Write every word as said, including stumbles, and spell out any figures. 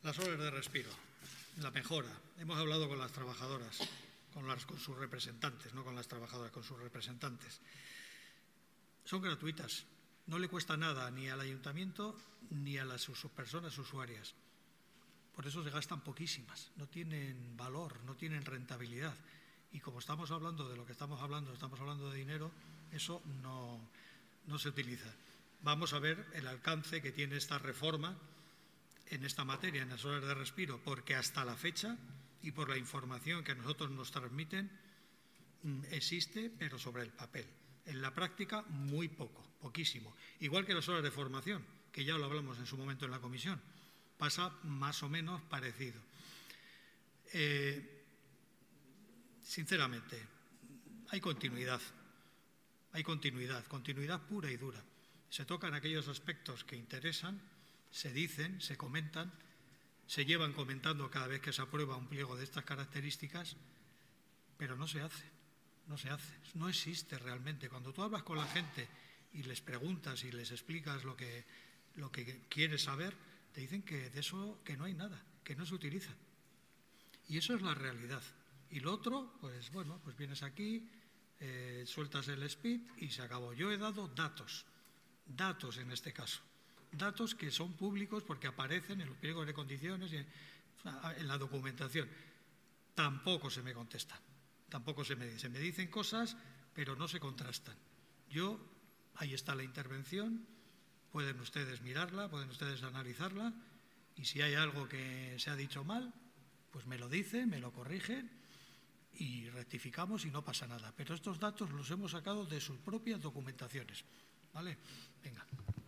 Las horas de respiro, la mejora. Hemos hablado con las trabajadoras, con, las, con sus representantes, no con las trabajadoras, con sus representantes. Son gratuitas, no le cuesta nada ni al ayuntamiento ni a las sus personas usuarias. Por eso se gastan poquísimas, no tienen valor, no tienen rentabilidad. Y como estamos hablando de lo que estamos hablando, estamos hablando de dinero, eso no, no se utiliza. Vamos a ver el alcance que tiene esta reforma en esta materia, en las horas de respiro, porque hasta la fecha y por la información que a nosotros nos transmiten, existe, pero sobre el papel. En la práctica, muy poco, poquísimo. Igual que las horas de formación, que ya lo hablamos en su momento en la comisión. Pasa más o menos parecido. Eh, sinceramente, hay continuidad, hay continuidad, continuidad pura y dura. Se tocan aquellos aspectos que interesan, se dicen, se comentan, se llevan comentando cada vez que se aprueba un pliego de estas características, pero no se hace, no se hace, no existe realmente. Cuando tú hablas con la gente y les preguntas y les explicas lo que, lo que quieres saber, te dicen que de eso que no hay nada, que no se utiliza. Y eso es la realidad. Y lo otro, pues bueno, pues vienes aquí, eh, sueltas el speed y se acabó. Yo he dado datos, datos en este caso. Datos que son públicos porque aparecen en los pliegos de condiciones y en, en la documentación. Tampoco se me contesta, tampoco se me, se me dicen cosas, pero no se contrastan. Yo, ahí está la intervención, pueden ustedes mirarla, pueden ustedes analizarla, y si hay algo que se ha dicho mal, pues me lo dicen, me lo corrigen y rectificamos y no pasa nada. Pero estos datos los hemos sacado de sus propias documentaciones. ¿Vale? Venga.